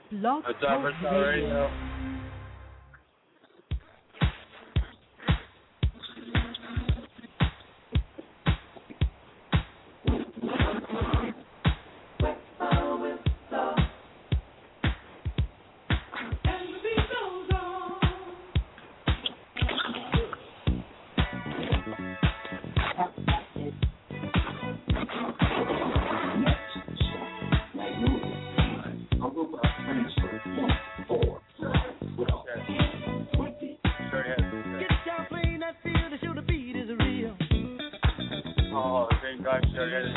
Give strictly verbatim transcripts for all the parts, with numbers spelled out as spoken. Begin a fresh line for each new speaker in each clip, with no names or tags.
Blog
What's up,
Talk
What's up,
Radio.
Radio? Oh, thank God, sure.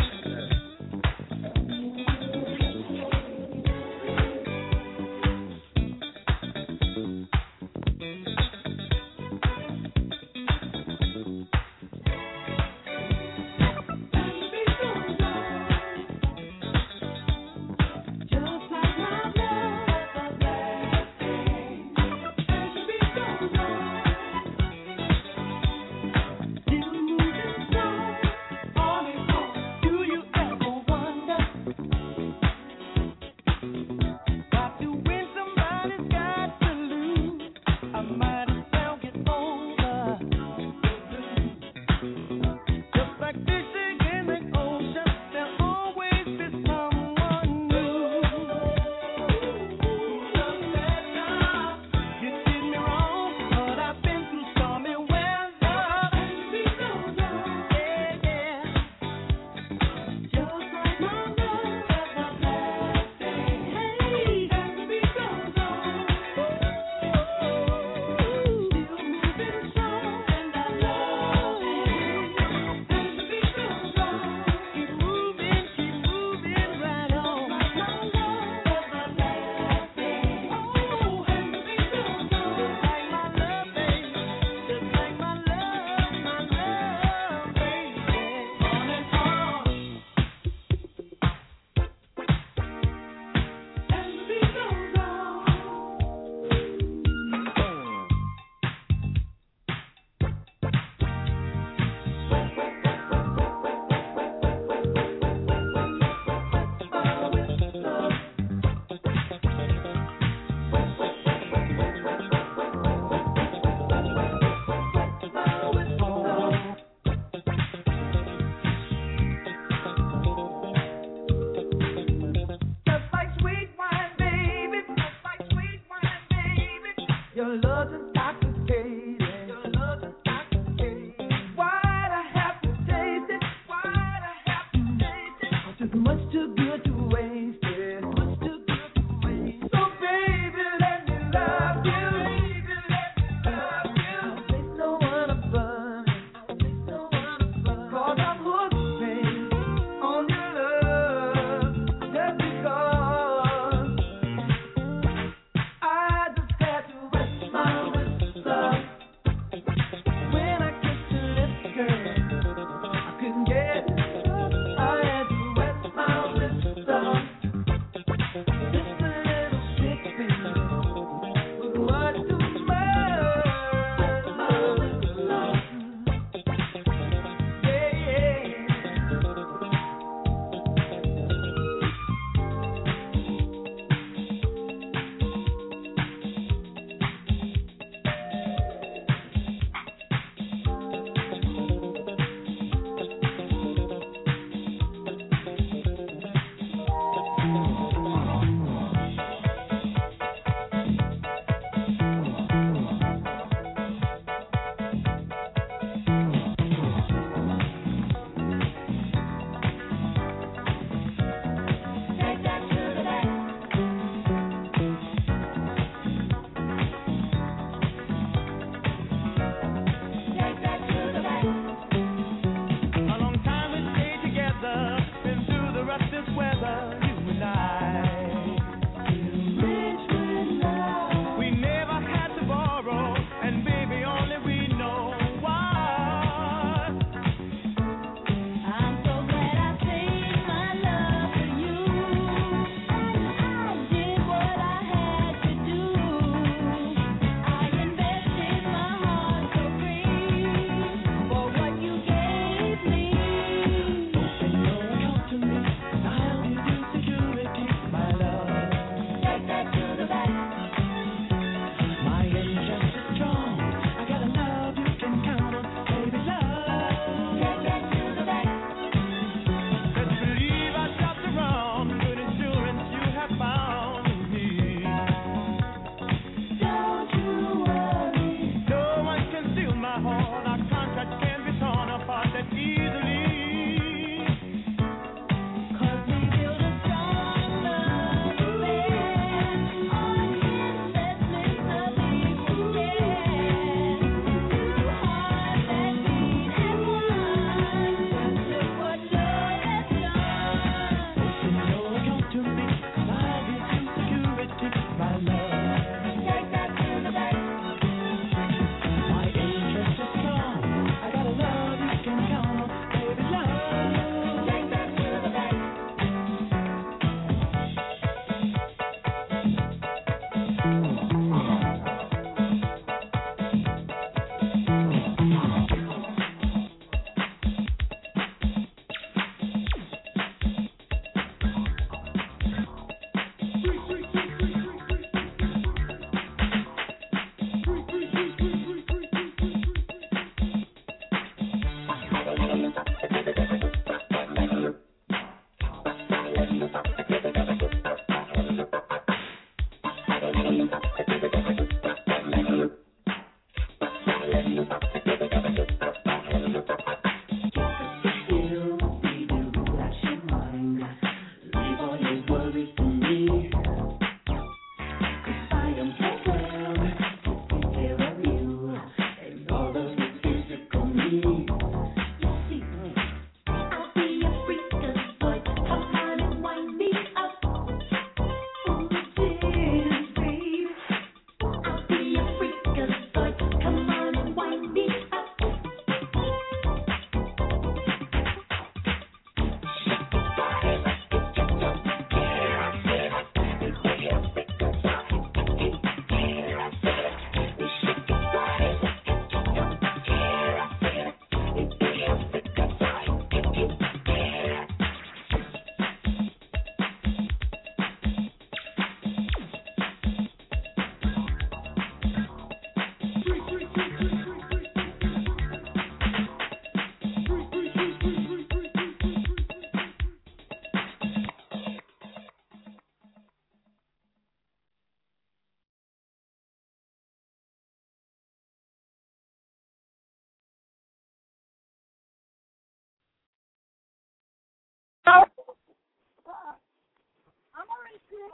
I just had to rest my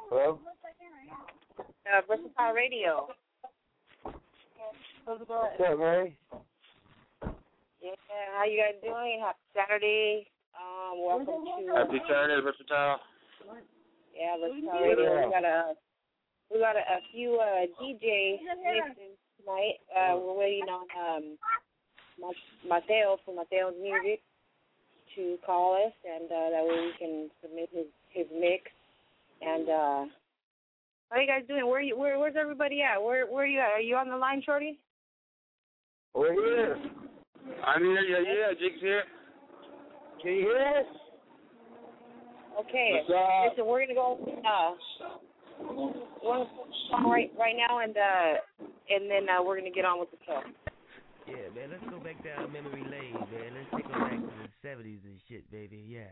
Hello?
Uh, Versatile Radio.
What's up, Mary?
Yeah, how you guys doing? Happy Saturday. Um, welcome to
Happy Saturday, Versatile.
Yeah, Versatile Radio. We got a we got a, a few uh, D J mixes tonight. Uh, we're waiting on um Mateo from Mateo's Music to call us, and uh, that way we can submit his his mix. And uh, how you guys doing? Where you where where's everybody at? Where where are you at? Are you on the line, Shorty?
We're here. I'm here. Yeah, yeah. Jake's here. Can you hear us?
Okay.
What's up?
Listen, we're gonna go. Uh, we're gonna put the song right right now, and uh, and then uh, we're gonna get on with the show.
Yeah, man. Let's go back down memory lane, man. Let's take them back to the seventies and shit, baby. Yeah.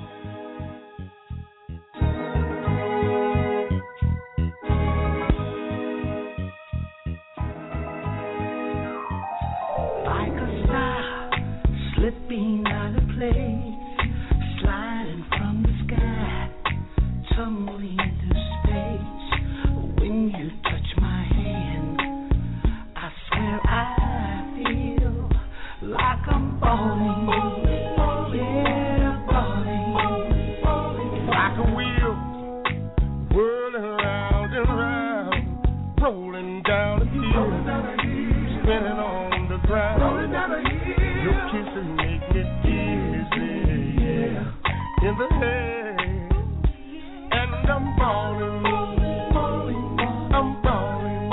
Like a star slipping out of place, sliding from the sky, tumbling through space. When you touch my hand, I swear I feel like I'm falling, yeah, falling,
like a wheel, whirling around and around, rolling down the hill, spinning on the ground. Your kisses make it easy, yeah, in the head, and I'm falling, I'm falling.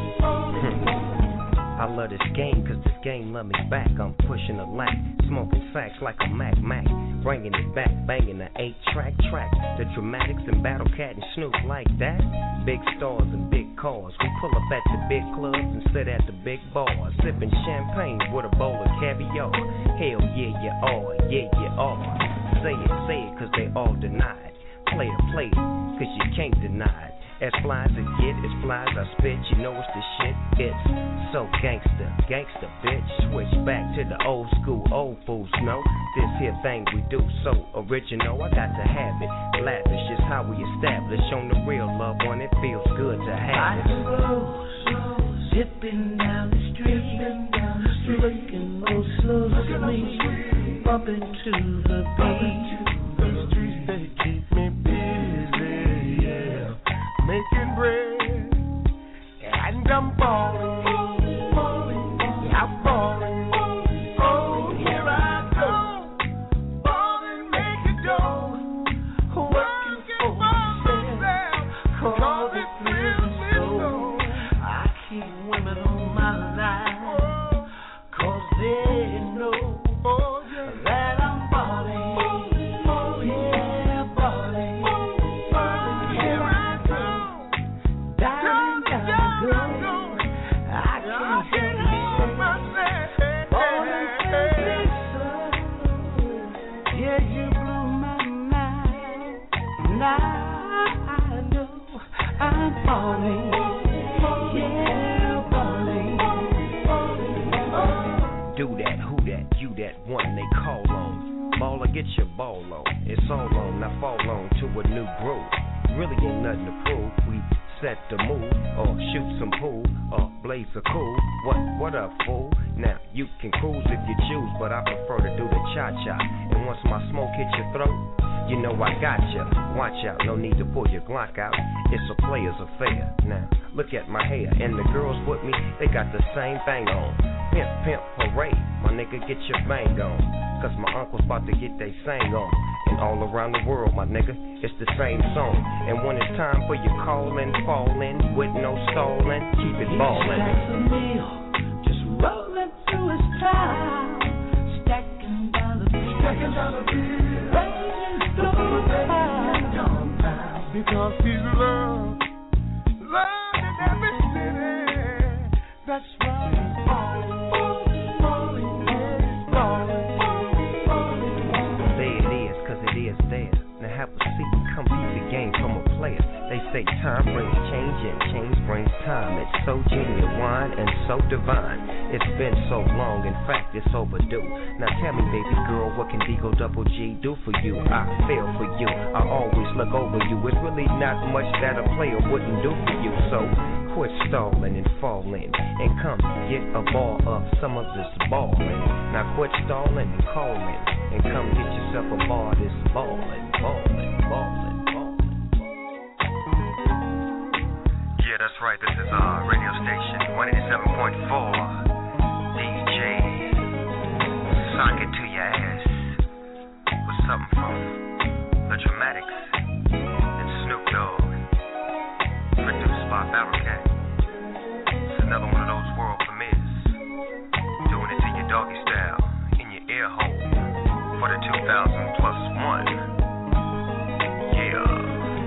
I love this game cause this game love me back. I'm pushing a lack, smoking sacks like a Mac Mac, bringing it back, banging the eight track track. The dramatics and Battle Cat and Snoop like that. Big stars and big cars. We pull up at the big clubs and sit at the big bars, sipping champagne with a bowl of caviar. Hell yeah, you are, yeah, you are. Say it, say it, cause they all deny it. Play it, play it, cause you can't deny it. As fly as it get, as fly as I spit, you know it's the shit. It's so gangster, gangster, bitch. Switch back to the old school, old fools know this here thing we do so original. I got to have it, lavish is how we establish. On the real love when it feels good to have it.
like a rose, zipping down the street, looking oh so sweet, bumping to the beat.
The streets, they keep me busy, yeah, making bread, and I'm falling, I'm falling, oh, here I go, falling, make it go, working for myself, cause it feels me so.
I keep women on my line, cause they know
Oh, yeah.
that I'm falling, yeah, falling,
Here I go,
down, down, down, I
I
can't
can't
help
help
myself, falling
myself.
simply, yeah, you blew my mind, now I know I'm falling, yeah, falling,
Do that, who that, you that one they call on. Baller, get your ball on. It's all on, now fall on to a new groove. Really ain't nothing to prove. We set the mood, or shoot some pool, or blaze a cool. What, what up, fool? Now, you can cruise if you choose, but I prefer to do the cha-cha. And once my smoke hits your throat, you know I got ya. Watch out, no need to pull your Glock out. It's a player's affair. Now, look at my hair, and the girls with me, they got the same thing on. Pimp, pimp, parade, my nigga, get your bang on. Cause my uncle's about to get they sang on. And all around the world, my nigga, it's the same song. And when it's time for you callin', fallin', with no stallin', keep it ballin'.
That's a meal, just rolling through his time, stacking dollar bills, stacking dollar bills, raging through the time,
Because he's love, love in every city. That's why he's falling, falling, yeah, falling, falling.
There it is, cause it is there. Now have a seat, come beat the game from a player. They say time brings change and change brings time. It's so genuine and so divine. It's been so long, in fact it's overdue. Now tell me baby girl, what can Digo Double G do for you? I feel for you, I always look over you. It's really not much that a player wouldn't do for you. So quit stalling and falling and come get a ball of some of this balling. Now quit stalling and calling and come get yourself a ball of this balling, balling, balling, balling. Yeah, that's right. This is our radio station, one eighty-seven point four. D J, sock it to your ass with something from the Dramatics and Snoop Dogg, produced by Barricade. It's another one of those world premieres, doing it to your doggy style in your ear hole for the two thousand plus one. Yeah.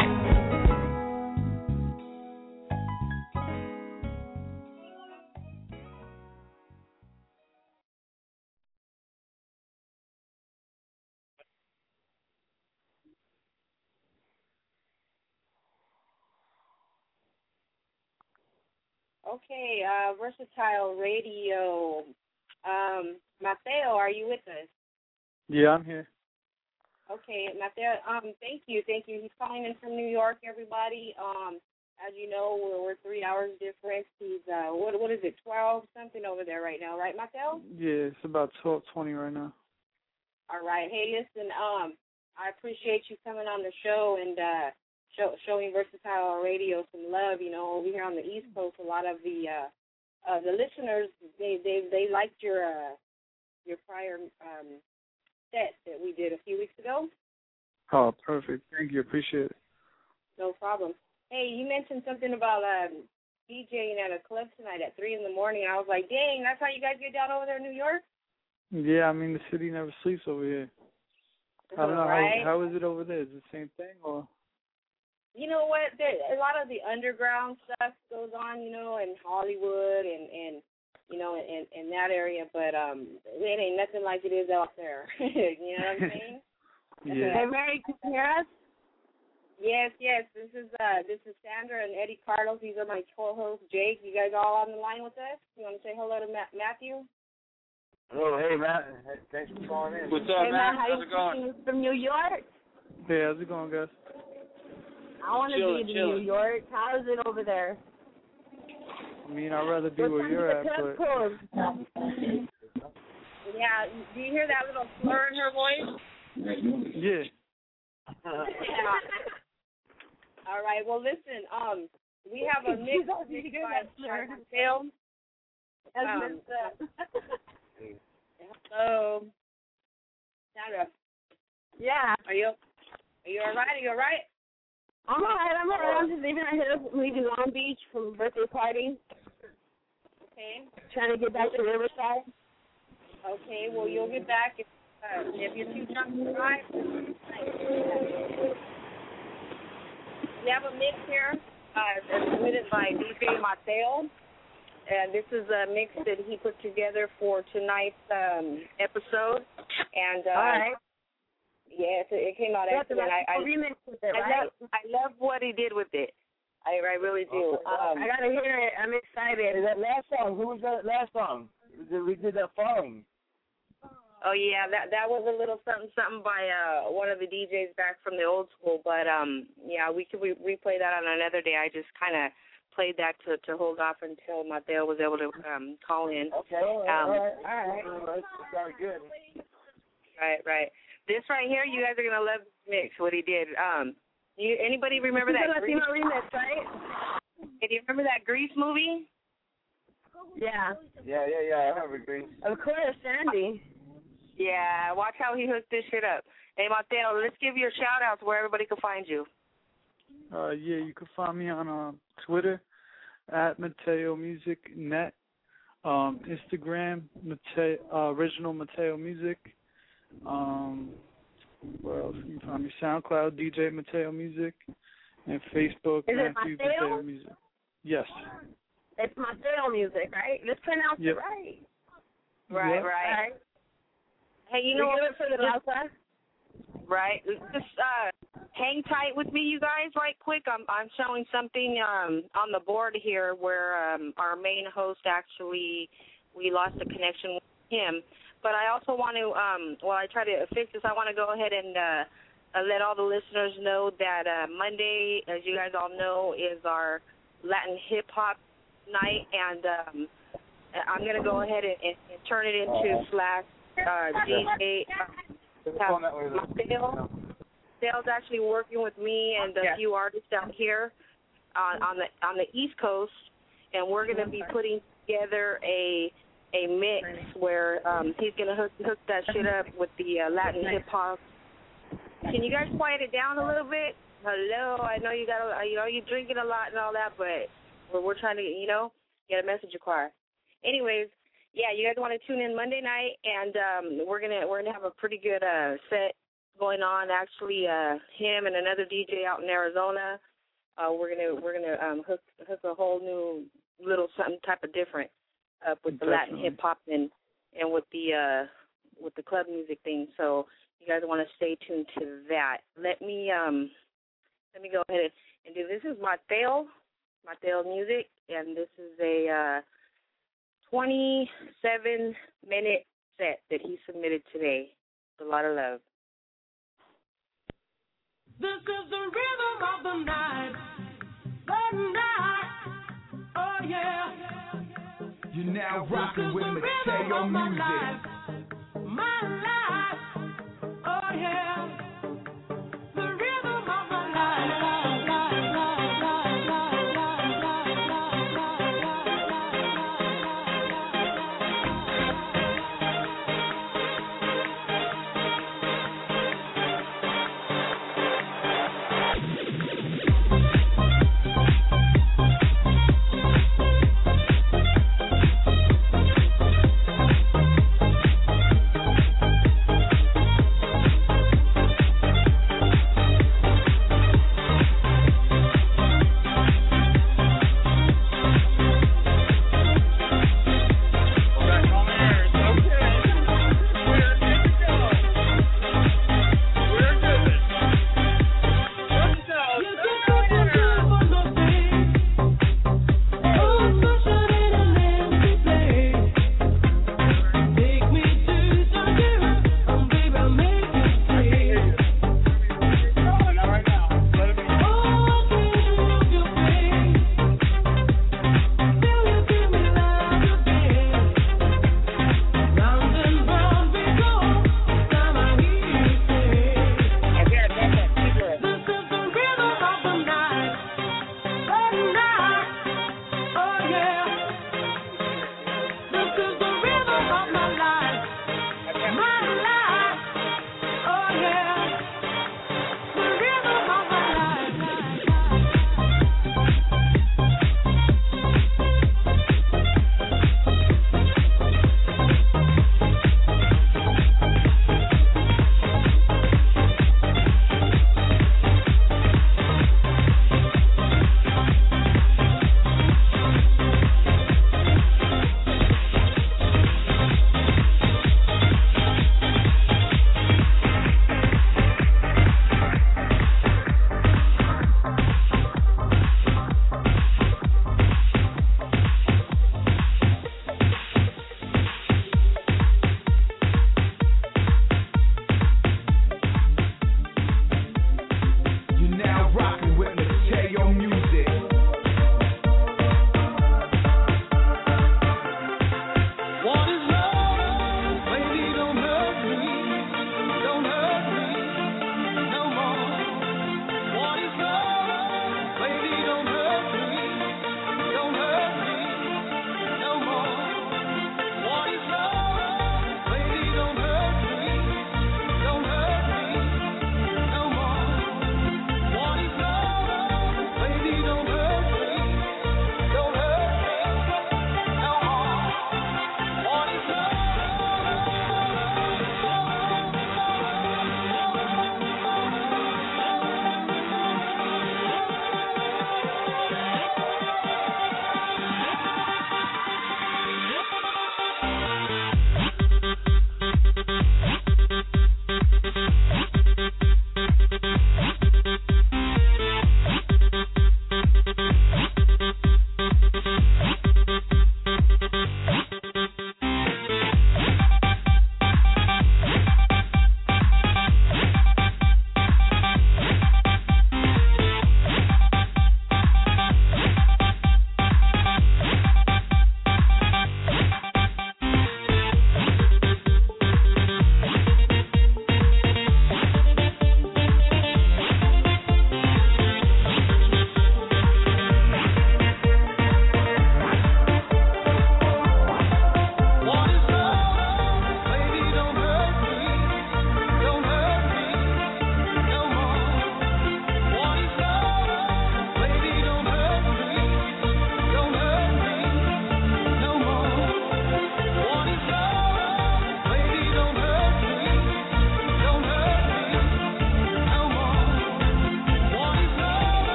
Okay, uh, Versatile Radio. Um, Mateo, are you with us?
Yeah, I'm here.
Okay, Mateo, um, thank you, thank you. He's calling in from New York, everybody. Um, as you know, we're, we're three hours difference. He's, uh, what, what is it, twelve something over there right now, right, Mateo?
Yeah, it's about twelve twenty right now.
All right. Hey, listen, um, I appreciate you coming on the show and uh, show, showing Versatile Radio some love. You know, over here on the East Coast, a lot of the uh, uh, the listeners, they they they liked your uh, your prior um, set that we did a few weeks ago.
Oh, perfect. Thank you. Appreciate it.
No problem. Hey, you mentioned something about um, DJing at a club tonight at three in the morning. I was like, dang, that's how you guys get down over there in New York?
Yeah, I mean, the city never sleeps over here. I don't know,
right?
how, how is it over there? Is it the same thing? Or?
You know what? There, a lot of the underground stuff goes on, you know, in Hollywood and, and you know, in, in that area, but um, it ain't nothing like it is out there. You know what I'm saying?
Yeah.
Hey, Mary, can you hear us? Yes, yes. This is uh, this is Sandra and Eddie Carlos. These are my co-hosts, Jake. You guys all on the line with us? You want to say hello to Ma- Matthew?
Hello, hey, Matt. Hey, thanks for calling in. What's up,
hey,
Matt?
Matt? How
How's it going?
From New York?
Hey, how's it going, guys?
I want to be in New York. How is it over there?
I mean, I'd rather be where you're at, but...
Yeah, do you hear that little slur in her voice?
Yeah.
All right, well, listen, um, we have a mix of Mateo. Um, hello. Sandra.
Yeah.
Are you, are you all right? Are you all right?
I'm all right. I'm all right. I'm just leaving. I hit up leaving Long Beach from a birthday party.
Okay.
Trying to get back to Riverside.
Okay, well, you'll get back if, uh, if you're too drunk to drive. We have a mix here uh, submitted by D J Mateo, and this is a mix that he put together for tonight's um, episode. And uh,
all right.
Yeah, it, it came out excellent. I, I,
remix with it,
I,
right?
love, I love what he did with it. I, I really do. Um,
I gotta hear it. I'm excited.
Hey, that last song, who was that last song? We did that Falling.
Oh yeah, that that was a little something something by uh one of the D Js back from the old school. But um yeah, we could re- replay that on another day. I just kind of played that to to hold off until Mateo was able to um call in.
Okay, all right,
um,
all right, all right. That sounded good.
Right, right. This right here, you guys are gonna love this mix. What he did. Um, you anybody remember that Grease
remix, right?
Hey, do you remember that Grease movie?
Yeah.
Yeah, yeah, yeah. I remember Grease.
Of course, Sandy.
Yeah, watch how he hooked this shit up. Hey, Mateo, let's give your shout-outs where everybody can find you.
Uh, yeah, you can find me on uh, Twitter at Mateo Music Net, um, Instagram Mateo, uh, Original Mateo Music. Um, where else can you find me? SoundCloud D J Mateo Music, and Facebook
Is it
Matthew
Mateo?
Mateo Music. Yes.
It's Mateo Music, right? Let's pronounce
yep.
it right.
Right,
yep.
right.
right.
Hey, you know what?
For the Lausa?
Right. Just uh, hang tight with me, you guys, right quick. I'm I'm showing something um, on the board here where um, our main host actually, we lost a connection with him. But I also want to, um, while I try to fix this, I want to go ahead and uh, uh, let all the listeners know that uh, Monday, as you guys all know, is our Latin hip-hop night, and um, I'm going to go ahead and, and, and turn it into slash uh, D J. Uh, Mateo. Dale's actually working with me and a few artists out here on, on the on the East Coast, and we're going to be putting together a a mix where um, he's going to hook, hook that shit up with the uh, Latin hip-hop. Can you guys quiet it down a little bit? Hello, I know you got, a, you know, you're drinking a lot and all that, but we're, we're trying to, you know, get a message across. Anyways, yeah, you guys want to tune in Monday night, and um, we're gonna we're gonna have a pretty good uh, set going on. Actually, uh, him and another D J out in Arizona. Uh, we're gonna we're gonna um, hook hook a whole new little something type of different up with the Definitely. Latin hip hop and and with the uh, with the club music thing. So you guys want to stay tuned to that. Let me um let me go ahead and do this. Is Mateo Mateo Music, and this is a uh, twenty-seven minute set that he submitted today. A lot of love.
This is the rhythm of the night, the night, oh yeah.
You're now rocking with Mateo Music.
Life, my life, oh yeah. The rhythm of my life, life, life, life, life, life, life,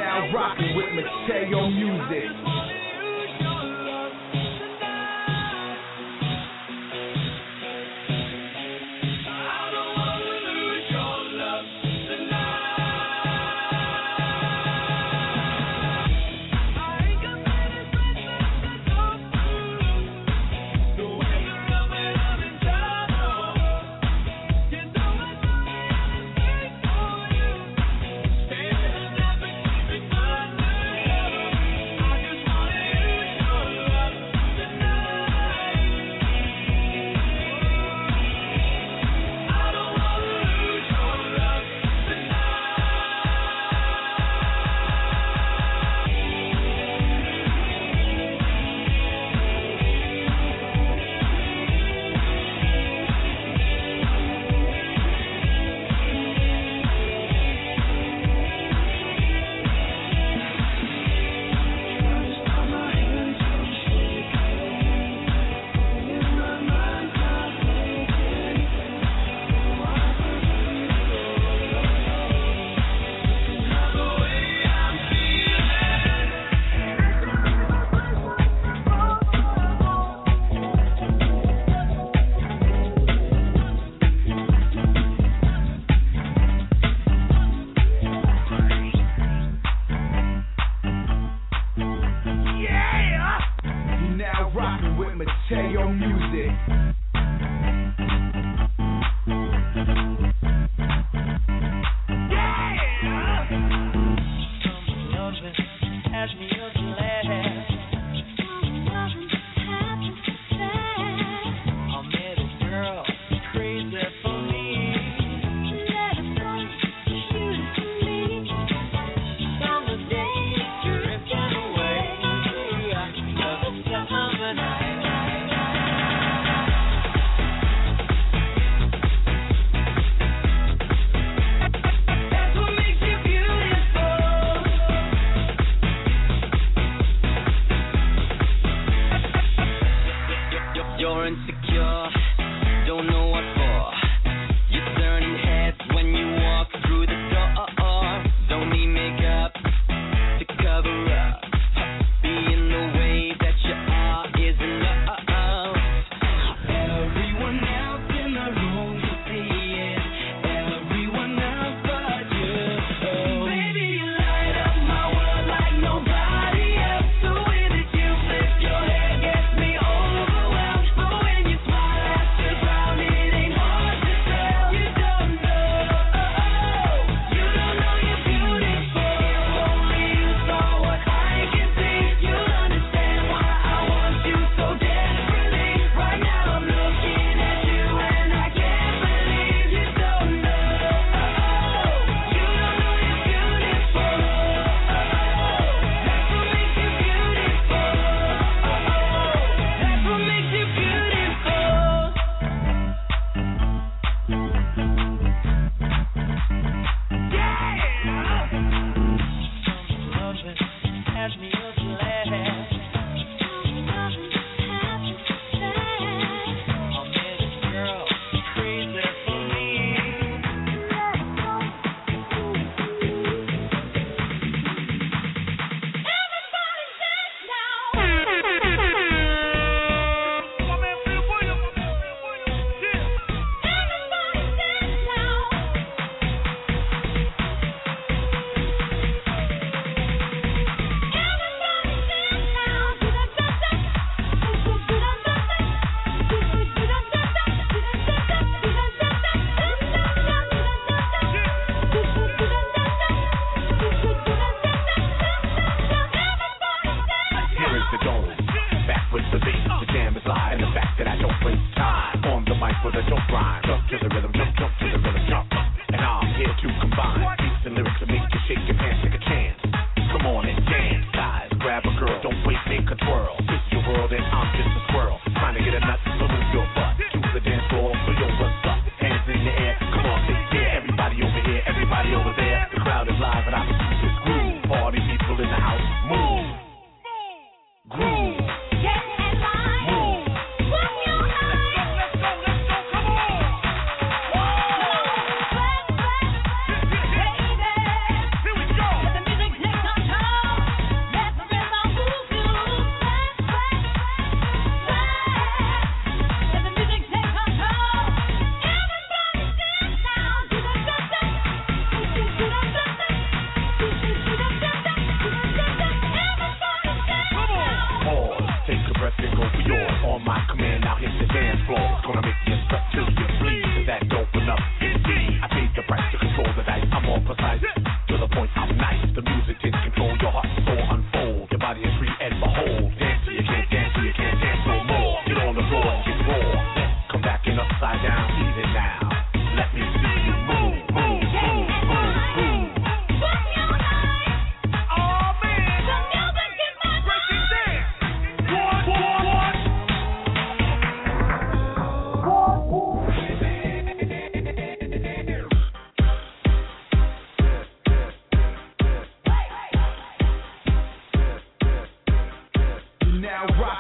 now rocking with Mateo Music.
I just wanna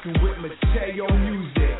rocking with Mateo Music.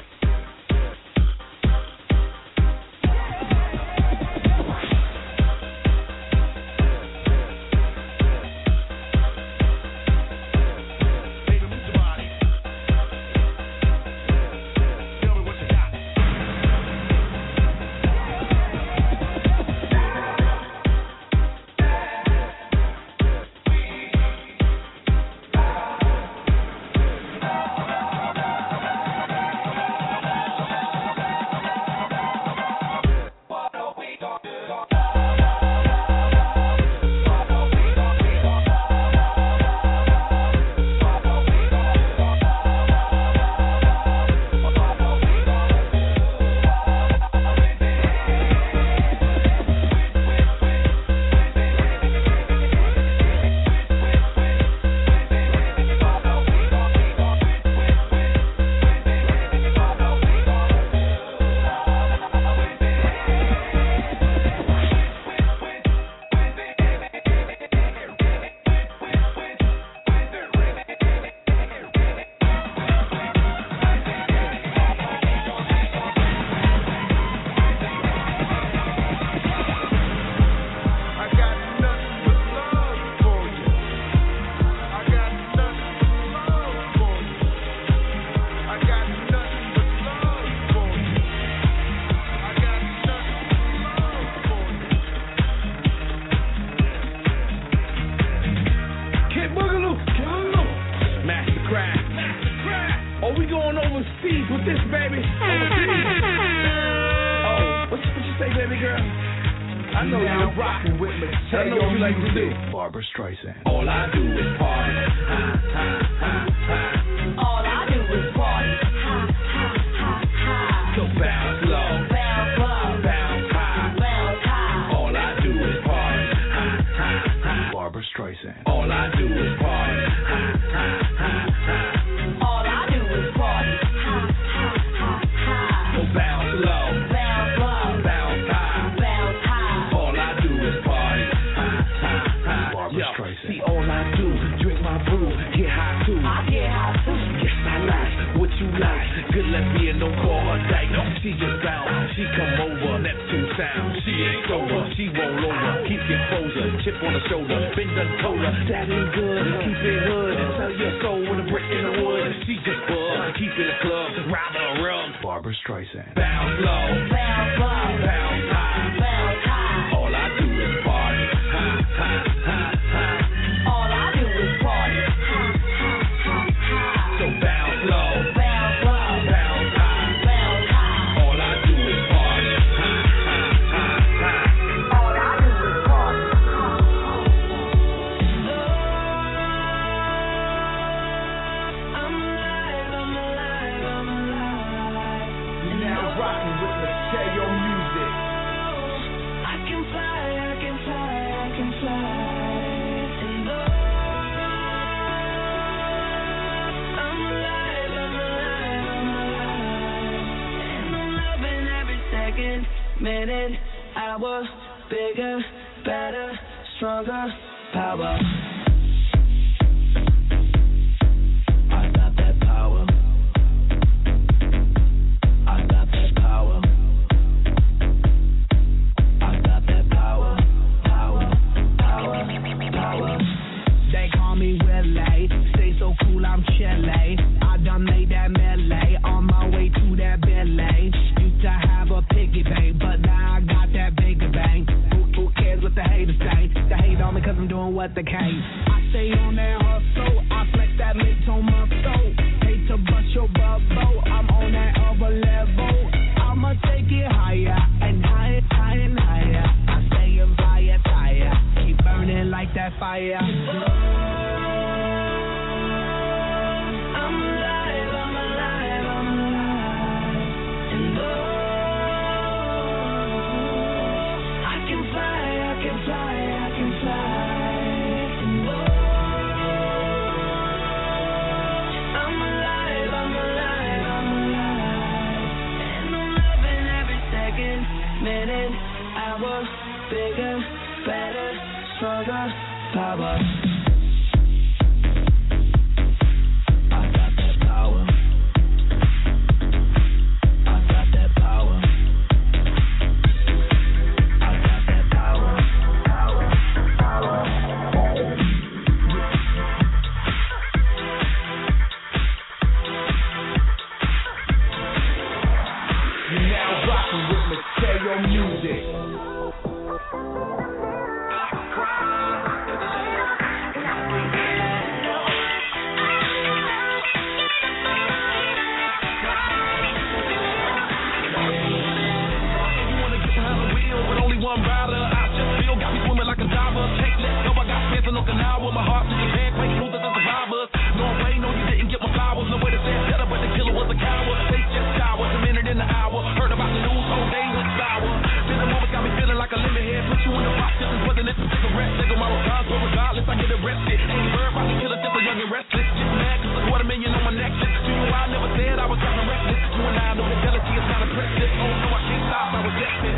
Minute, hour, bigger, better, stronger, power. I got that power. I got that power. I got that power. Power, power, power. They call me Willie. Stay so cool, I'm chilly. I done made that melee on my way to that Billy. Used to have a piggy bank, but now I got that bigger bank. Who, who cares what the haters say? They hate on me cause I'm doing what they can. I stay on that hustle, I flex that mid-tone muscle. Hate to bust your bubble, I'm on that other level. I'ma take it higher and higher, higher and higher. I stay in fire, fire, keep burning like that fire. Minute, hour, bigger, better, stronger, power. I got that power. arrested. Ain't bird about to kill us if a young and restless. Just mad cause a quarter million on my necklace. To you I never said I was driving reckless. You and I know fidelity is not impressive. Oh no, I can't stop, I was destined.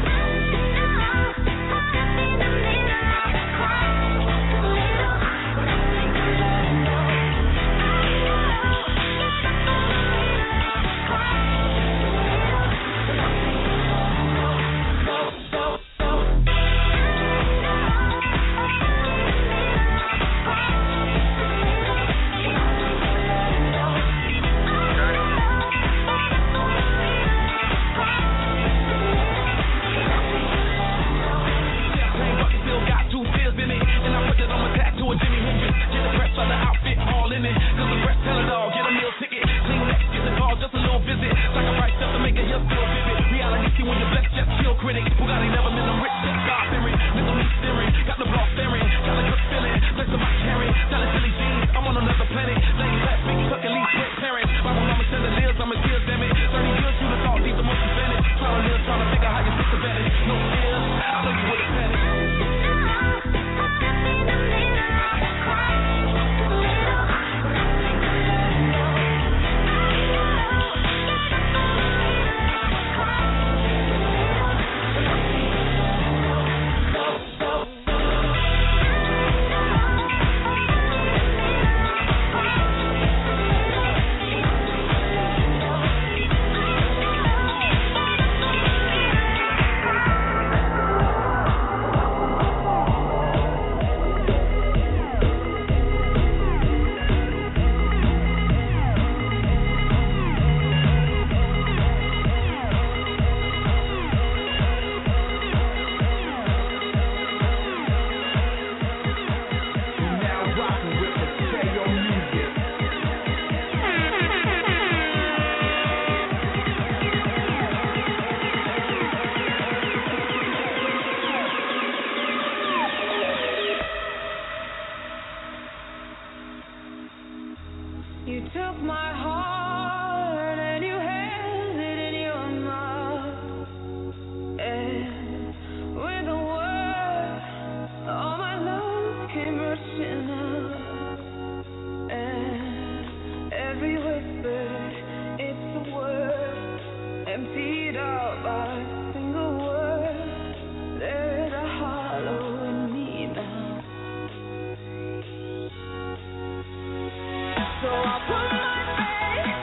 So I put my faith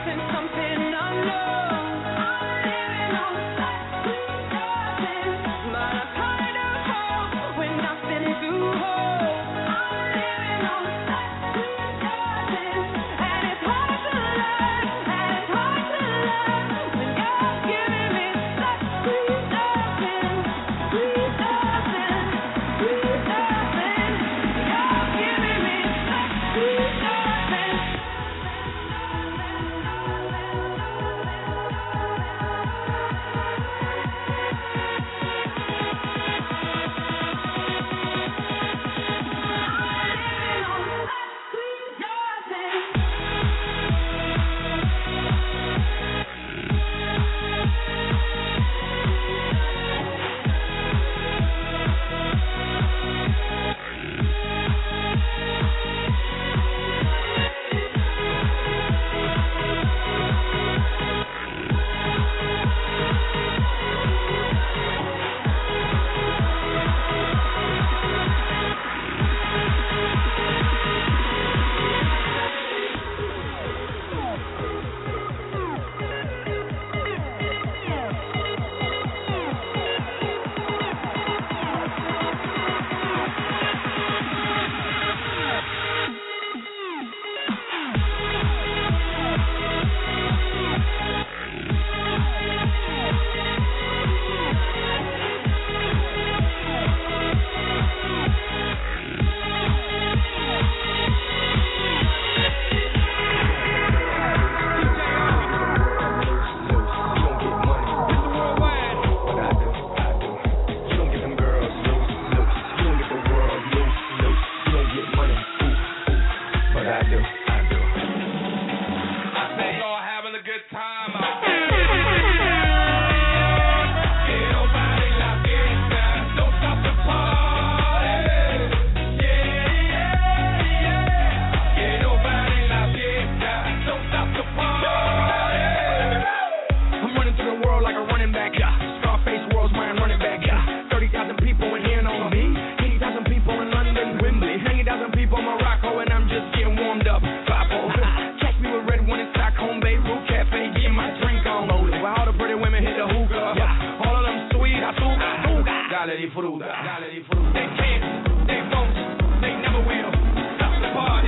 disfruta, dale disfruta. They can't, they won't, they never will stop the party.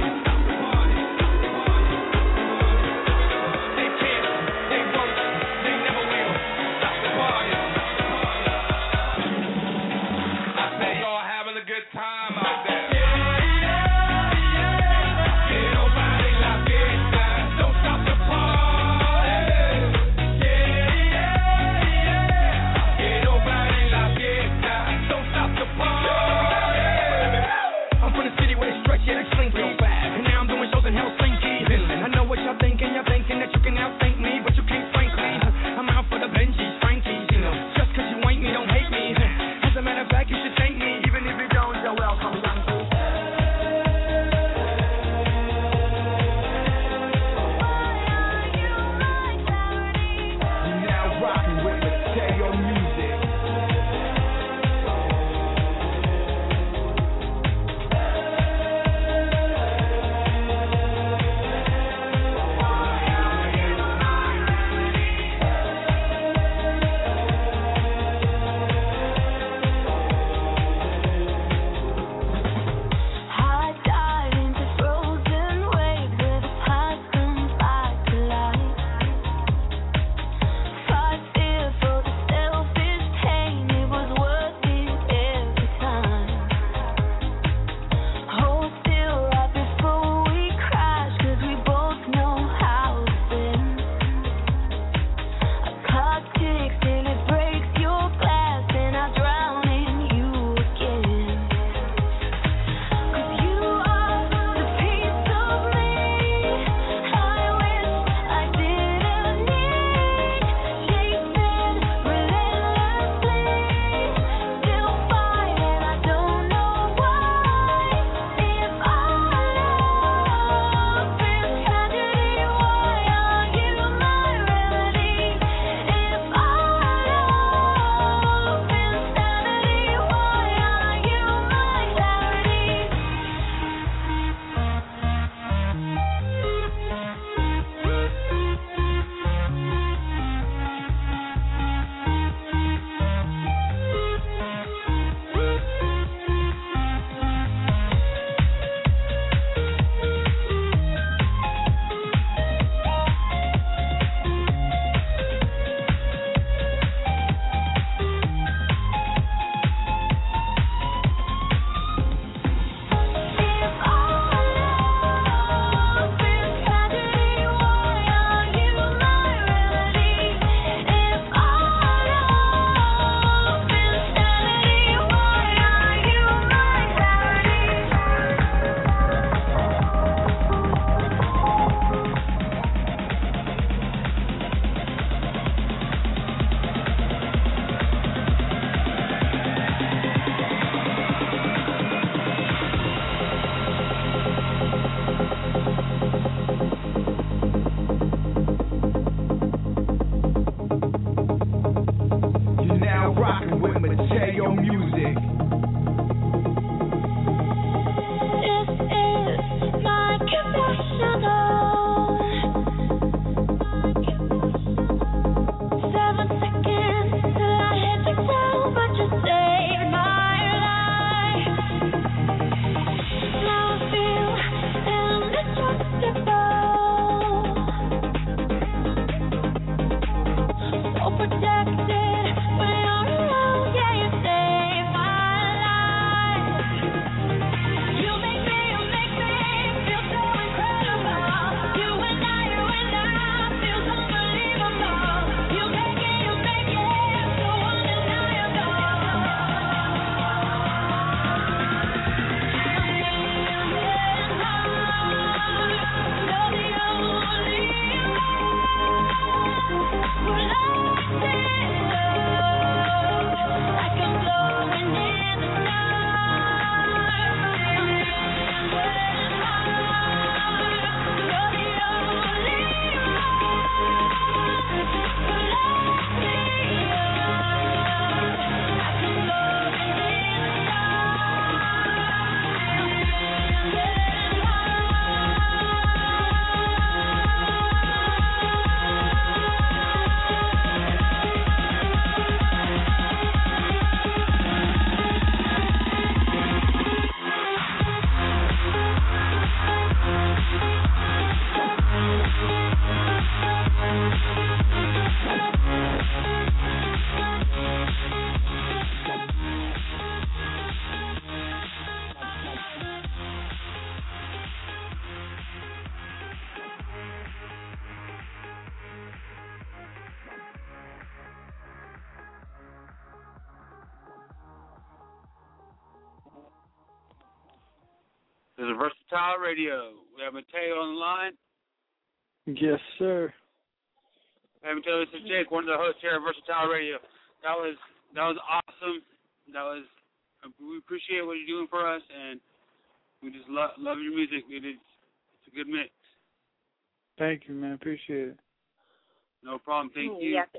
They can't, they won't, they never will stop the party. I say y'all having a good time out there.
to the Versatile Radio. We have Mateo on the line.
Yes, sir.
Hey, Mateo, this is Jake, one of the hosts here at Versatile Radio. That was that was awesome. That was we appreciate what you're doing for us, and we just love love your music. It is it's a good mix.
Thank you, man. Appreciate it.
No problem. Thank you.
Yeah.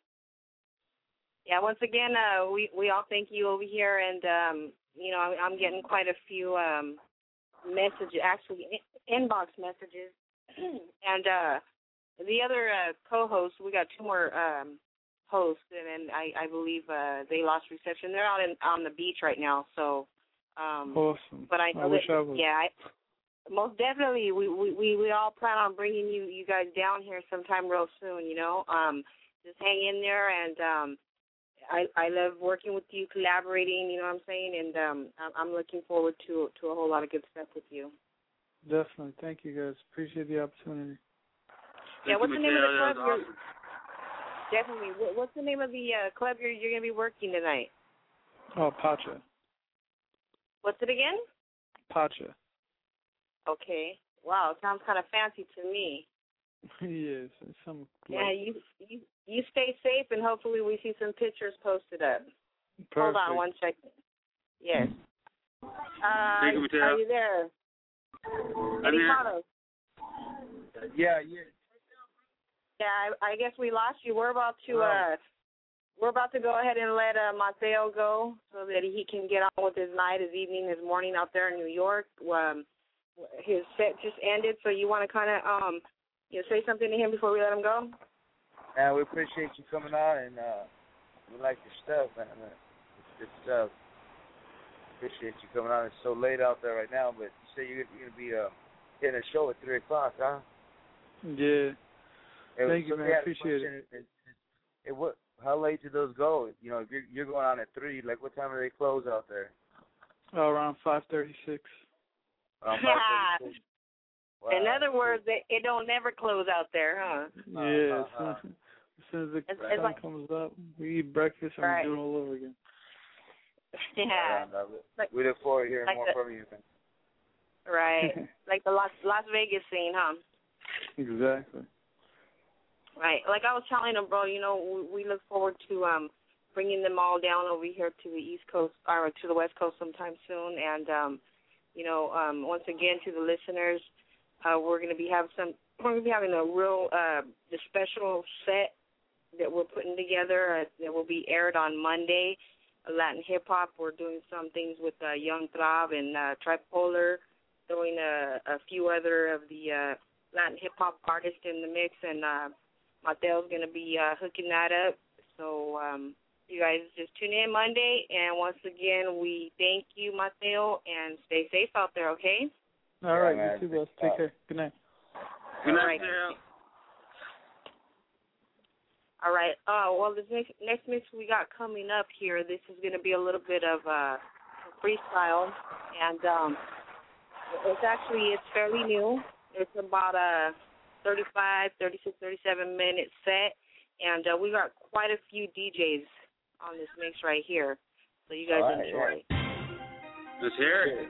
Yeah. Once again, uh, we we all thank you over here, and um, you know, I'm, I'm getting quite a few um, messages, actually in- inbox messages, and uh, the other uh, co-hosts. We got two more um, hosts, and, and I, I believe uh, they lost reception. They're out in, on the beach right now, so. Um,
awesome.
But I know
I wish
that,
I was.
yeah. I, Most definitely, we, we we all plan on bringing you you guys down here sometime real soon. You know, um, just hang in there, and um, I I love working with you, collaborating. You know what I'm saying, and um, I'm, I'm looking forward to to a whole lot of good stuff with you.
Definitely, thank you guys. Appreciate the opportunity.
Yeah, what's the name of the club?
Awesome.
You're, definitely. What, what's the name of the uh, club you're you're gonna be working tonight?
Oh, Pacha.
What's it again?
Pacha.
Okay. Wow, sounds kind of fancy to me.
Yes, it's some.
Yeah, you you you stay safe, and hopefully we see some pictures posted up.
Perfect.
Hold on one second. Yes. Uh,
Thank you, Mateo.
are you there?
I'm here.
Carlos.
Yeah, yeah.
Yeah, I, I guess we lost you. We're about to uh, we're about to go ahead and let uh, Mateo go so that he can get on with his night, his evening, his morning out there in New York. Um, his set just ended, so you want to kind of um, you know, say something to him before we let him go?
Man, we appreciate you coming on, and uh, we like your stuff, man. It's good stuff. Appreciate you coming on. It's so late out there right now, but you say you're, you're going to be uh, hitting a show at three o'clock, huh?
Yeah.
It
Thank
was,
you, man. Appreciate it.
it, it, it what, how late do those go? You know, if you're, you're going on at three, like what time do they close out there?
Oh, around five thirty-six.
Around five thirty-six. Wow.
In other words, it, it don't never close out there, huh?
Yeah.
Uh-huh.
As, soon, as soon as the
It's-
sun
it's like-
comes up, we eat breakfast and
Right.
we do it all over again.
Yeah.
Right,
Like,
we look forward to hearing
like
more
the-
from you. Man.
right. Like the Las, Las Vegas scene, huh?
Exactly.
Right. Like I was telling them, bro, you know, we, we look forward to um bringing them all down over here to the East Coast or to the West Coast sometime soon. And, um, you know, um, once again to the listeners, uh, we're going to be having some, we're going to be having a real uh, the special set that we're putting together uh, that will be aired on Monday. Latin hip hop. We're doing some things with uh, Young Thrav and uh, Tripolar, throwing a, a few other of the uh, Latin hip hop artists in the mix, and uh, Mateo's going to be uh, hooking that up. So um, you guys just tune in Monday, and once again, we thank you, Mateo, and stay safe out there, okay?
All right,
man.
you too, boss. Take care. Good night.
Good night,
All right.
Mateo.
All right. Uh, well, this next, next mix we got coming up here, this is going to be a little bit of uh, freestyle, and um, it's actually, it's fairly new. It's about a thirty-five, thirty-six, thirty-seven minute set, and uh, we got quite a few D Js on this mix right here, so you guys
All right,
enjoy.
yeah.
Let's hear it.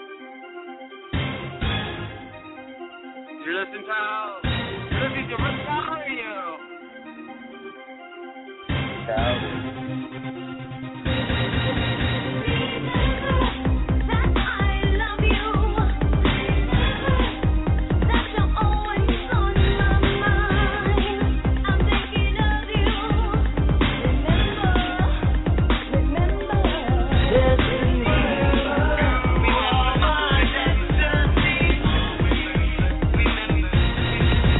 You're listening to, you're listening to Versatile Radio.
Remember,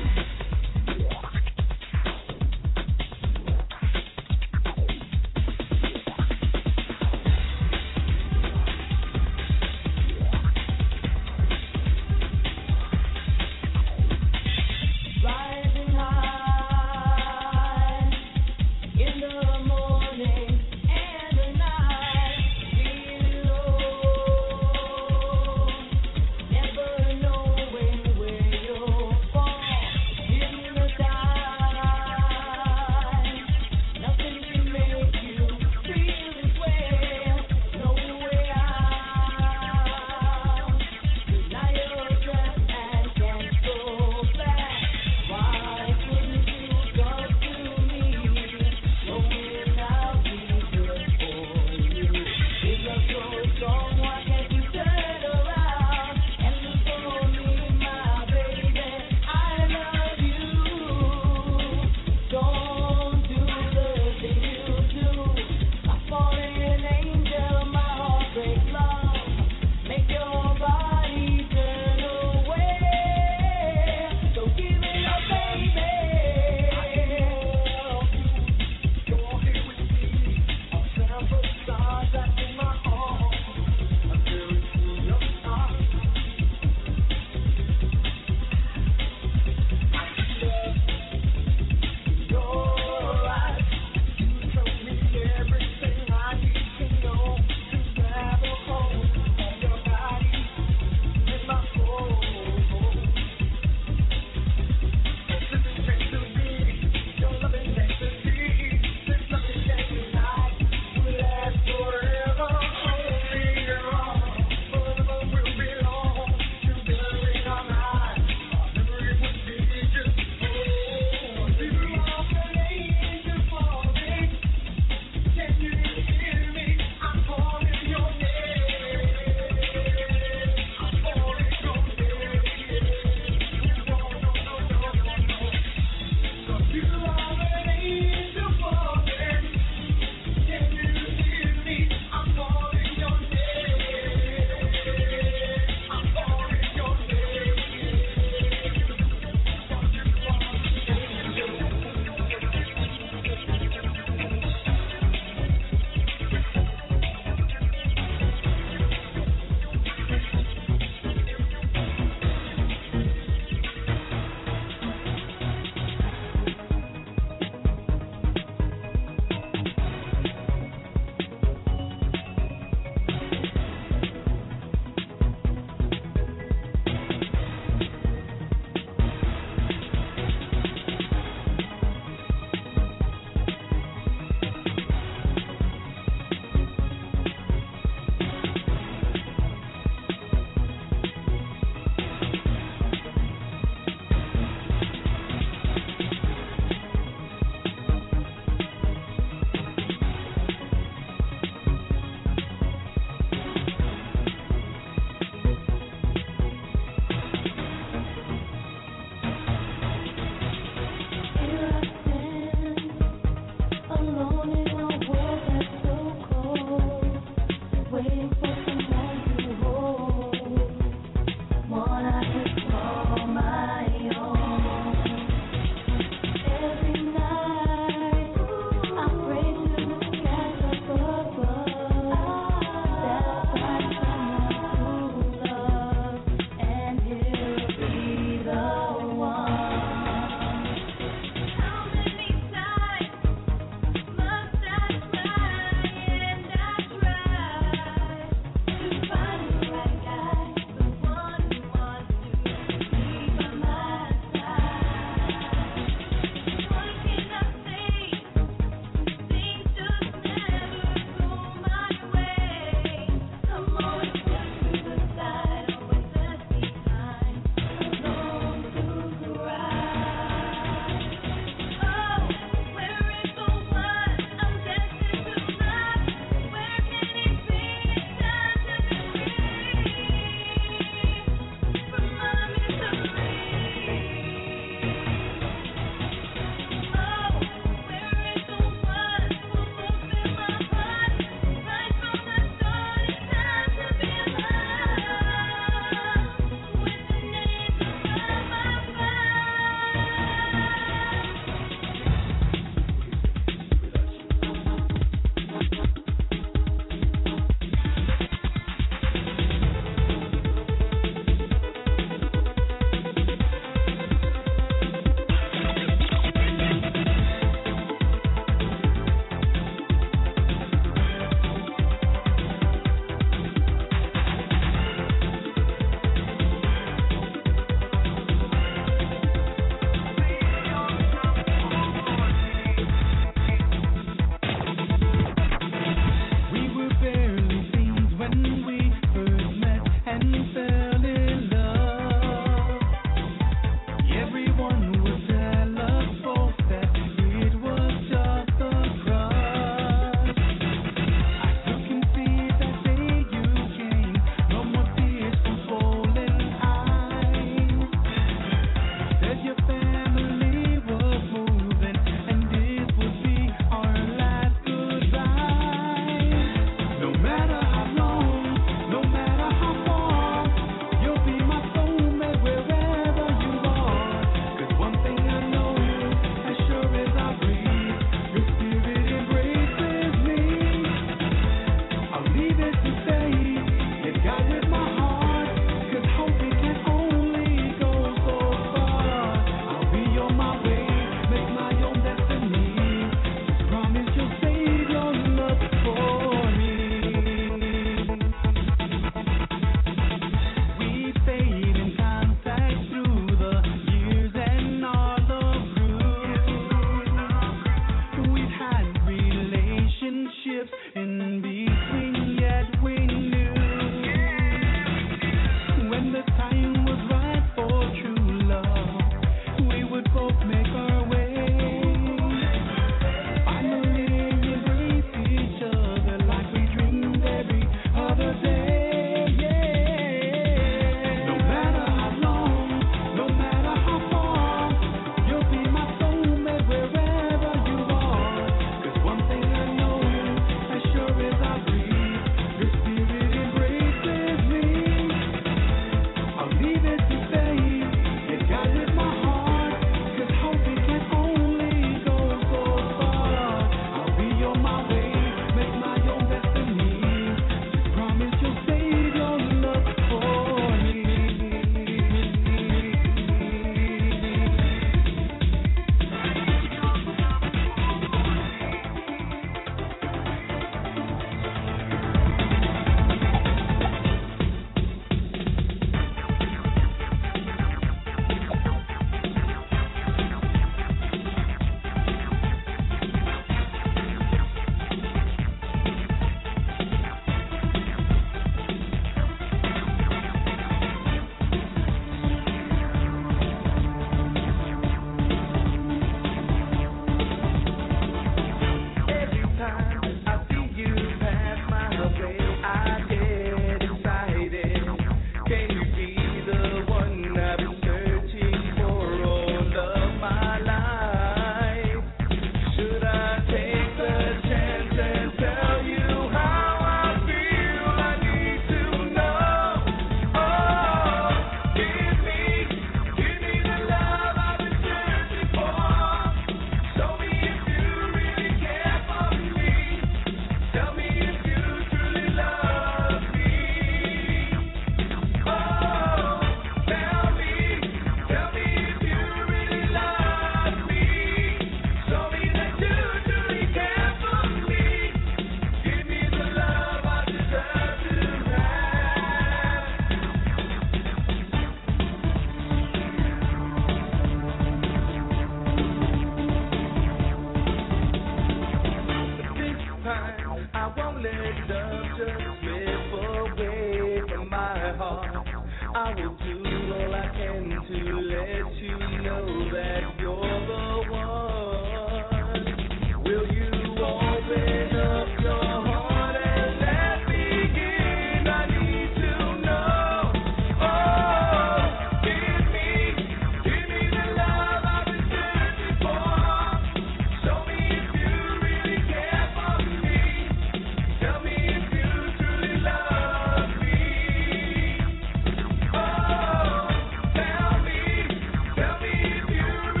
I will do all I can to let you know that you're the one. Will you open up your heart and let me in? I need to know. Oh, give me, give me the love I've been searching for. Show me if you really care for me. Tell me if you truly love me. Oh, tell me, tell me if you really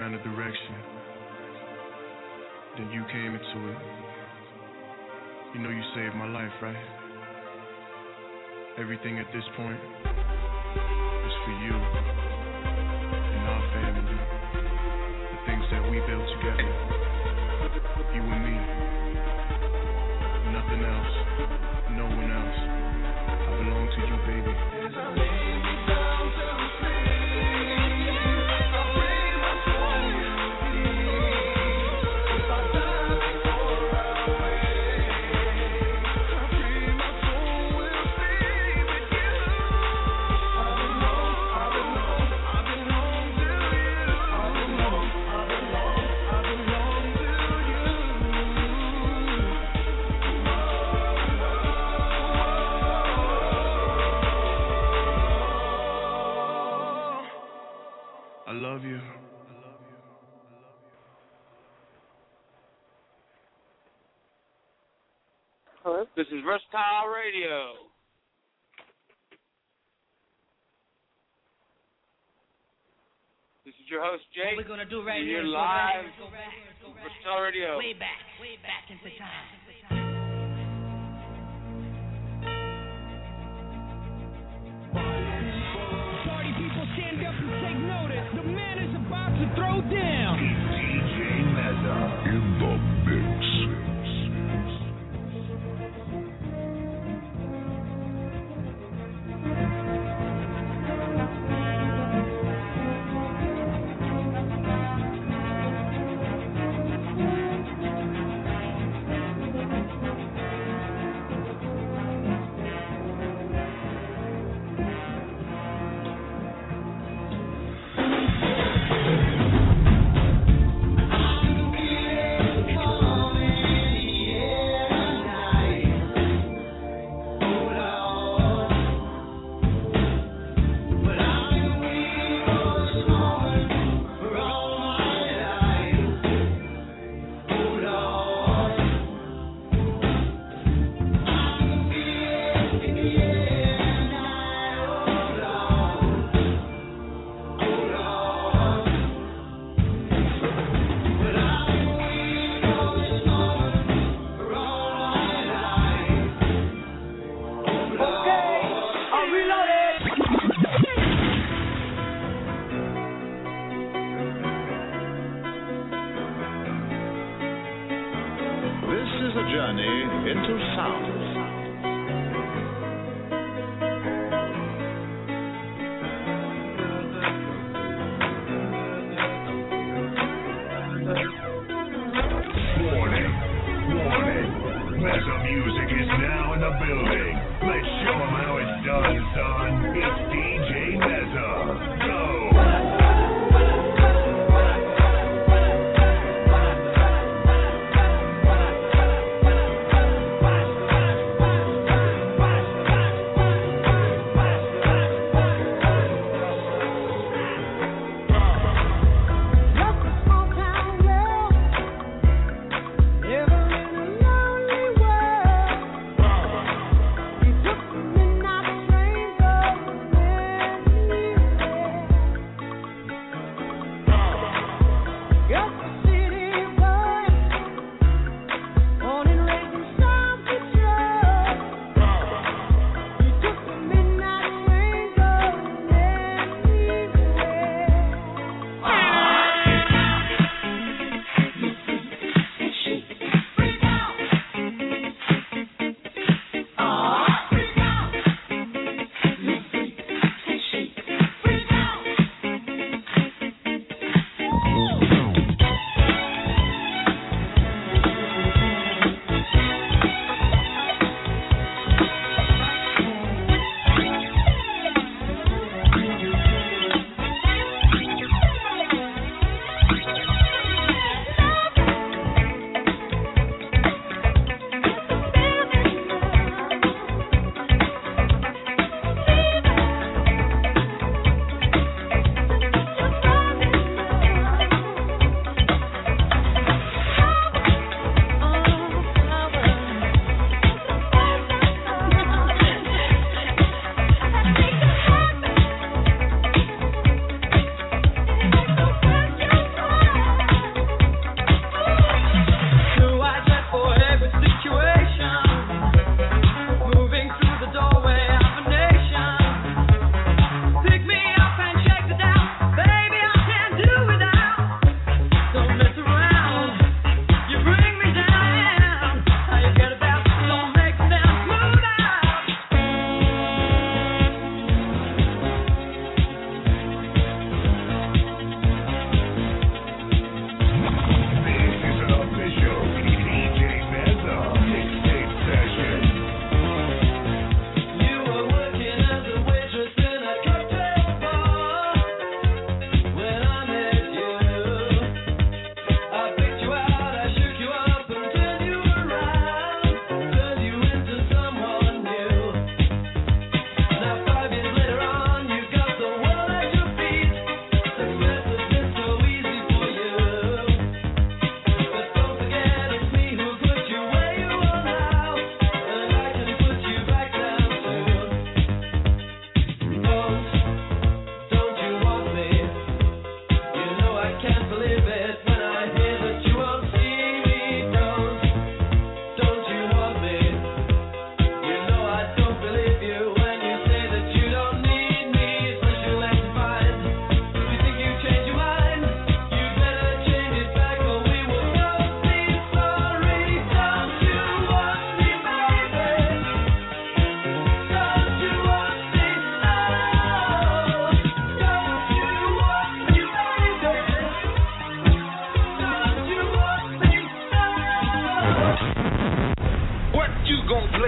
find a direction. Then you came into it. You know you saved my life, right? Everything at this point is for you and our family. The things that we built together. You and me. Nothing else. No one else. I belong to you, baby. I love you.
Hello?
This is Versatile Radio. This is your host, Jake.
What we're gonna do right
and
here
you're
is go
live.
back, go back, go back.
Versatile Radio.
Way back, way back into time. Party people, stand up and take notice. The man is about to throw down.
D J Meza in the mix.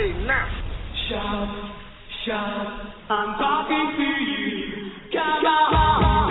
way now.
Shout, shout, I'm talking to you. Come on.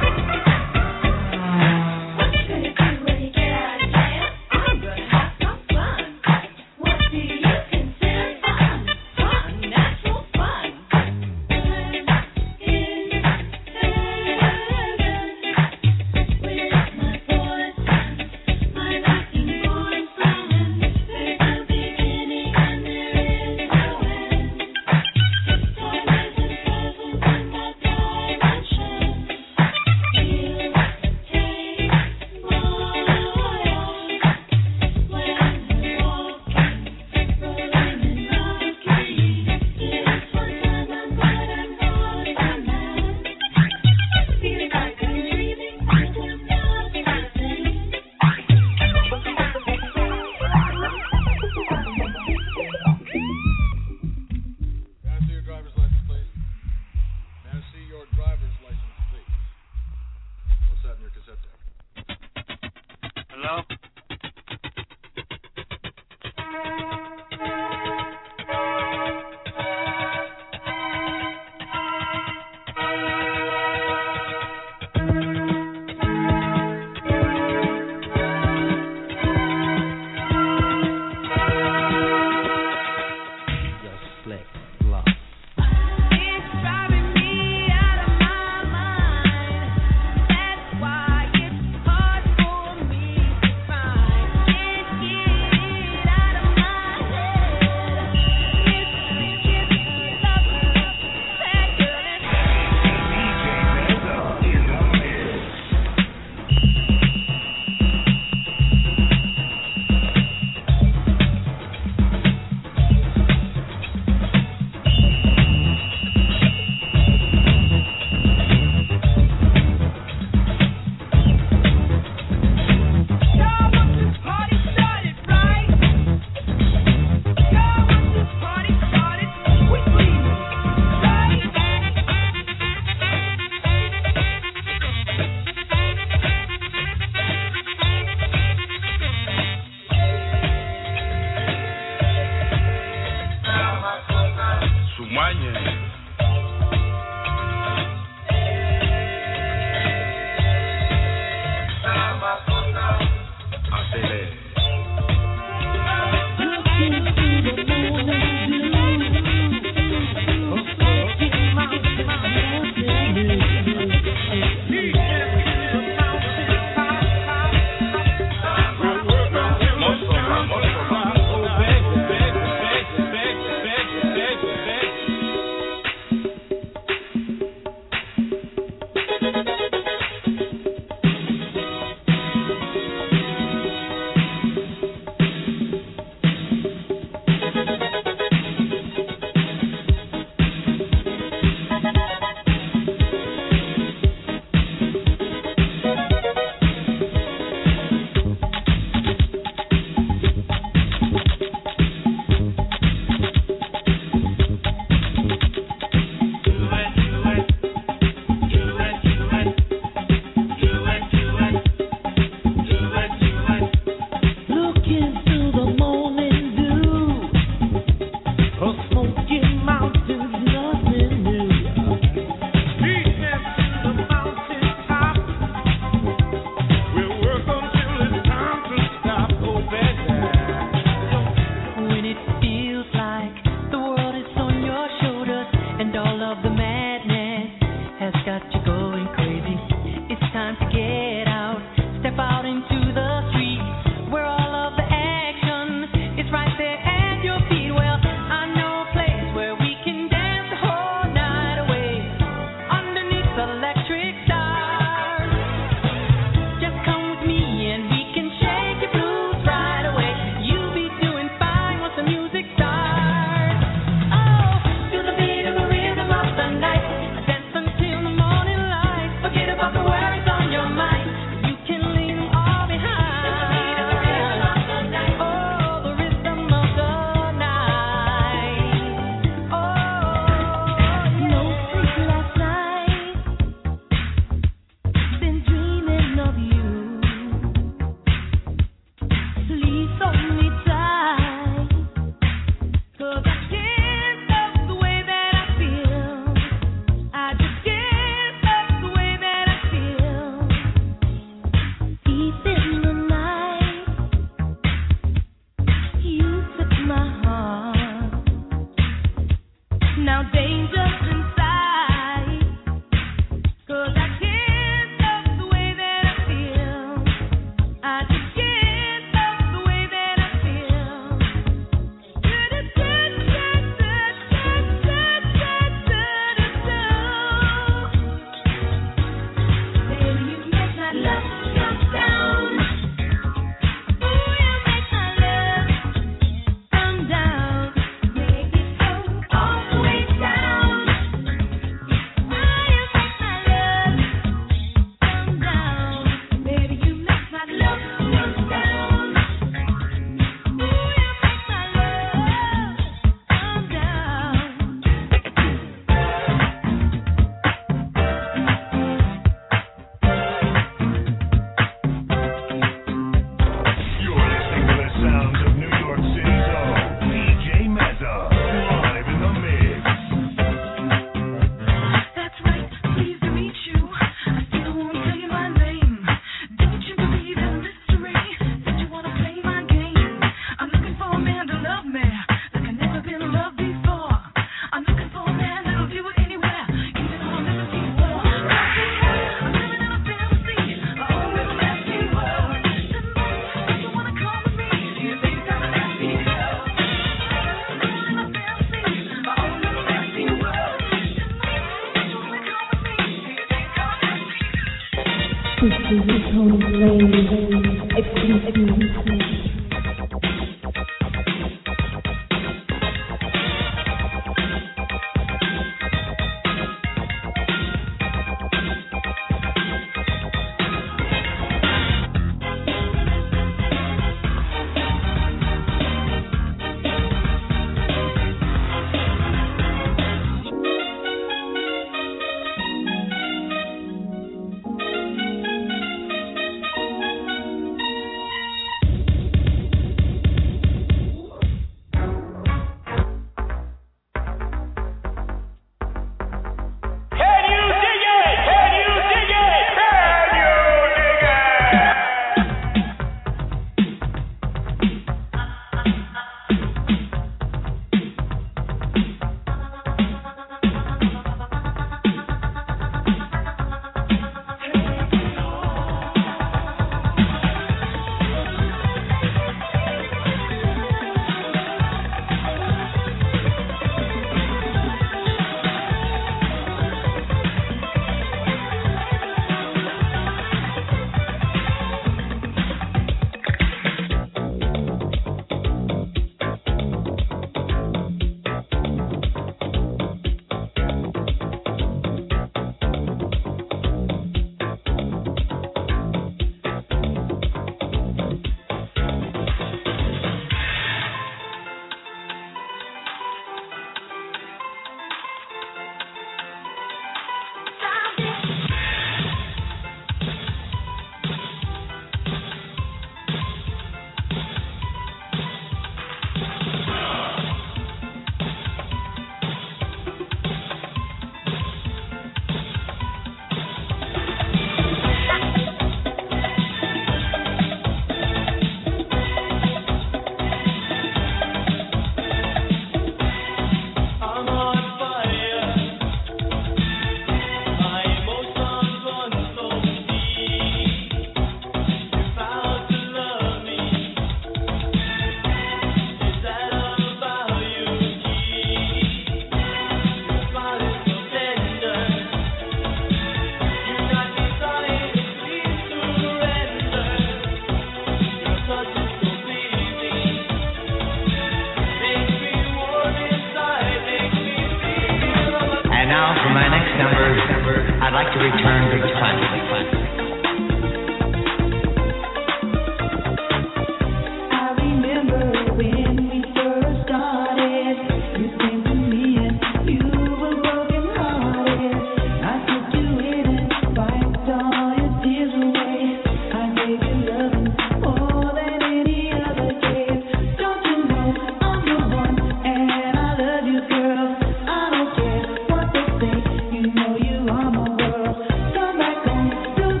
Come back home to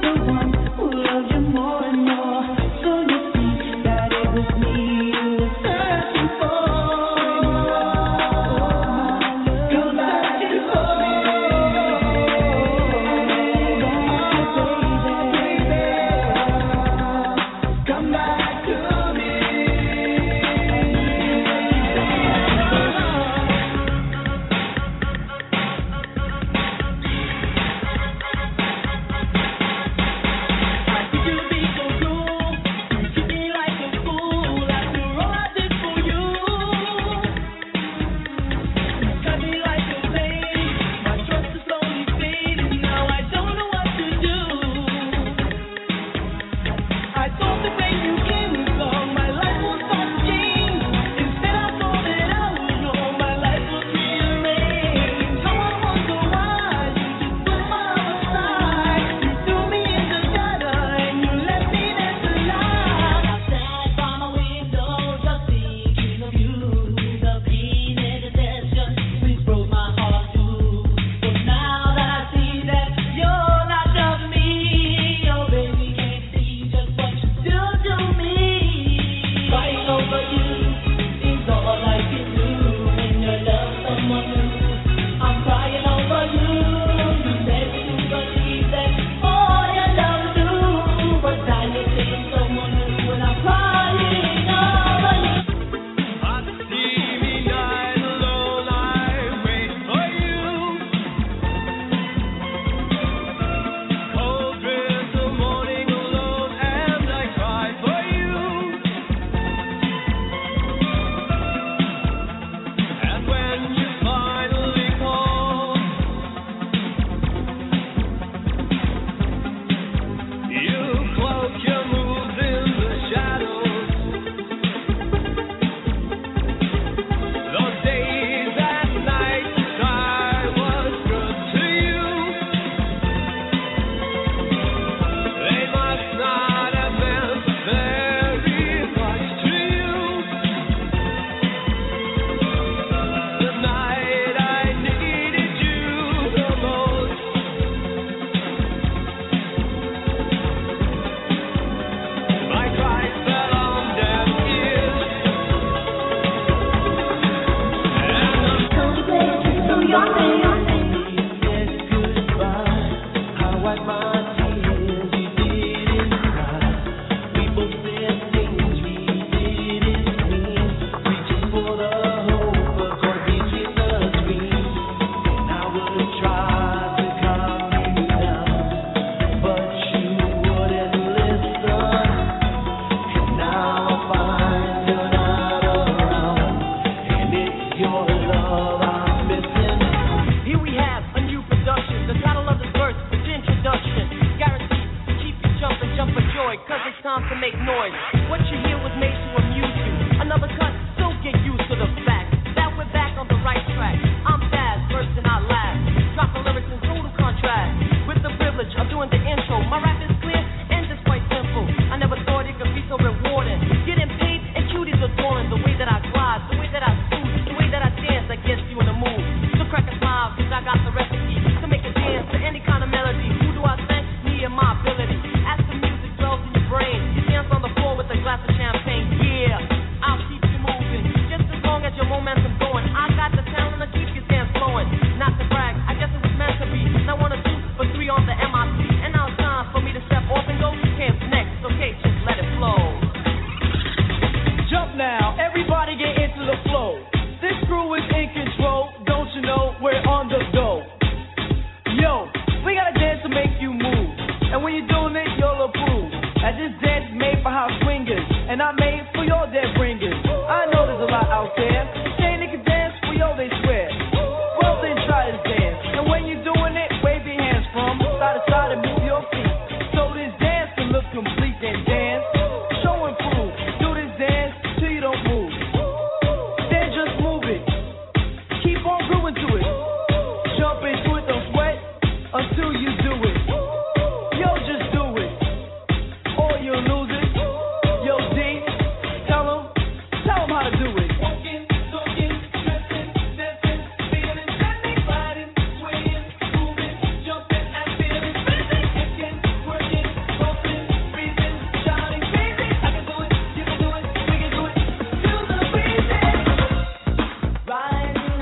until you do it. Yo, just do it, or you'll lose it. Yo, D, tell them, tell them how to do it. Walking, talking, dressing, dancing, feeling, standing, fighting, swaying, moving, jumping, and feeling, feeling, kicking, working, bumping, breathing, shouting, crazy. I can do it, you can do it, we can do it, feel the breathing. Riding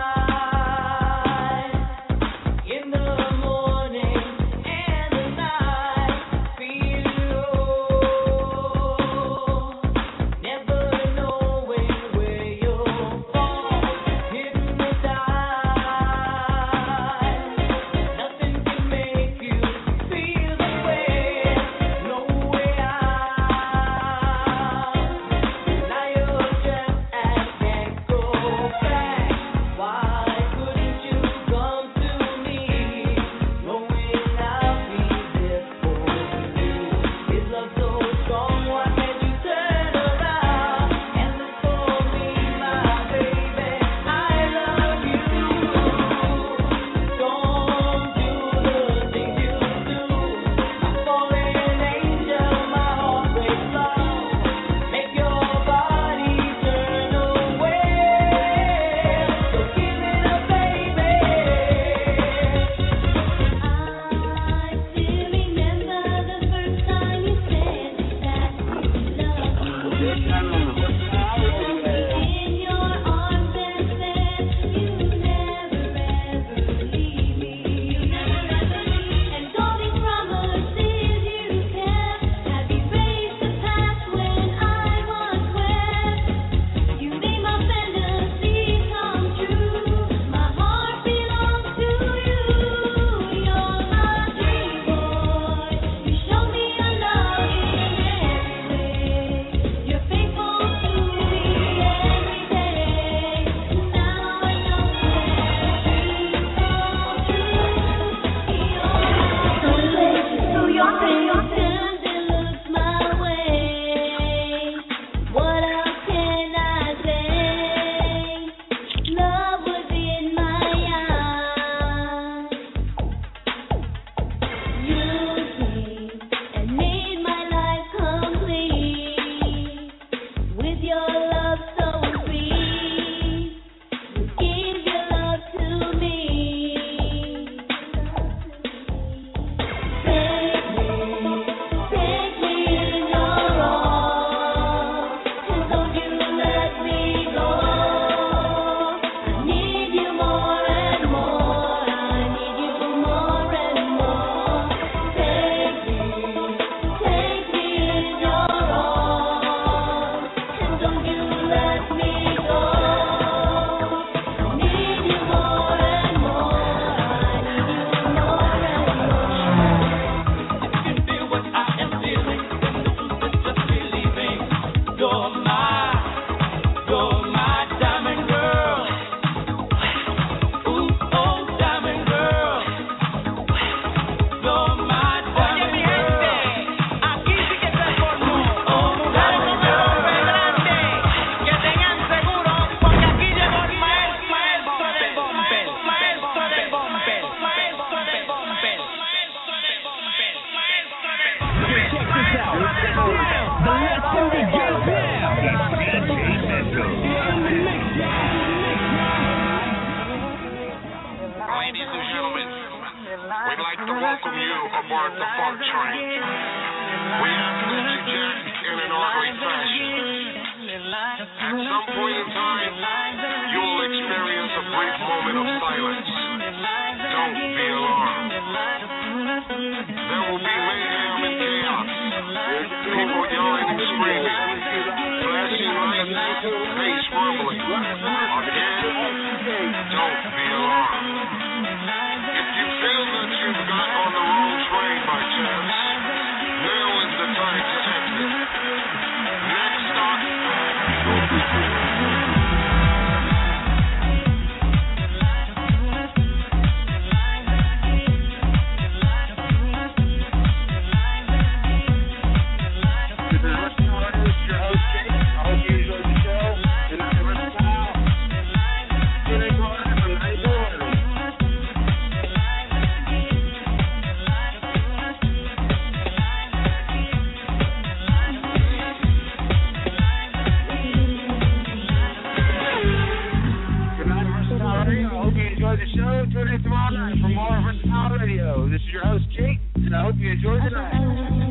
high in the morning and the night, feel low, never knowing where you'll fall, hypnotized. Nothing can make you feel the way, no way out. Now you're trapped and can't go back. Why couldn't you come to me, knowing I'll be there for you? Is love so strong? Why can't you turn around and look for me, my baby? I love you. Don't do the things you do. I'm falling angel, my heart breaks low. Make your body turn away. So give it up, baby. I still remember the first time you said that you loved me. In your arms and said you'd never ever leave me. And all these promises you kept have erased the past when I was wet. You made my fantasy come true. My heart belongs to you. You're my dream boy. You show me your love in every way. You're faithful to me every day. Now I know that dreams come true. So your face turns and looks my way. What else can I say? Love was in my eyes. You came and made my life complete. With your love so sweet, you gave your love to me. Take me, take me in your arms, and don't you let me go. I need you more and more. I need you more and more. Take me, take me in your arms, and don't you let me go. I need you more and more. I need you more and more. You feel what I am feeling, then just believing. You're my, you're my diamond girl. Ooh, oh, diamond girl. You're my diamond girl. Aquí sí que se formó. Oh, diamond girl. Que tengan seguro, porque aquí llegó el maestro del bumper, maestro del bumper, maestro del bumper.
Check this out. The legendary Get Down.
Ladies and gentlemen, we'd like to welcome you aboard the Funk Train. We have Magic Jack in an orderly fashion. At some point in time, you will experience a brief moment of silence. Don't be alarmed. There will be mayhem and chaos. People yelling and screaming. Flashing lights, bass rumbling. Again, don't be alarmed. If you feel that you've got on the wrong train by chance, now is the time to exit. Next stop,
This is Rusty Waters, your host, Jake. I hope you enjoyed the show. And I'm Rusty Wow. enjoyed the show. Tune in tomorrow night for more Versatile Radio. This is your host, Jake, and I hope you enjoy the night.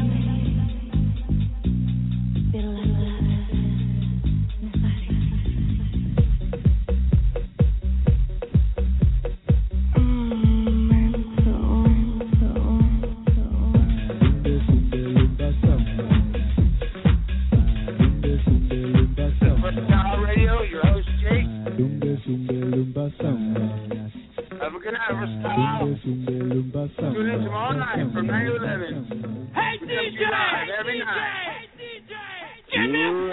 Have a good night, Versatile. Tune in tomorrow night from nine to eleven.
Hey, D J!
Every night.
Hey, D J! Give me a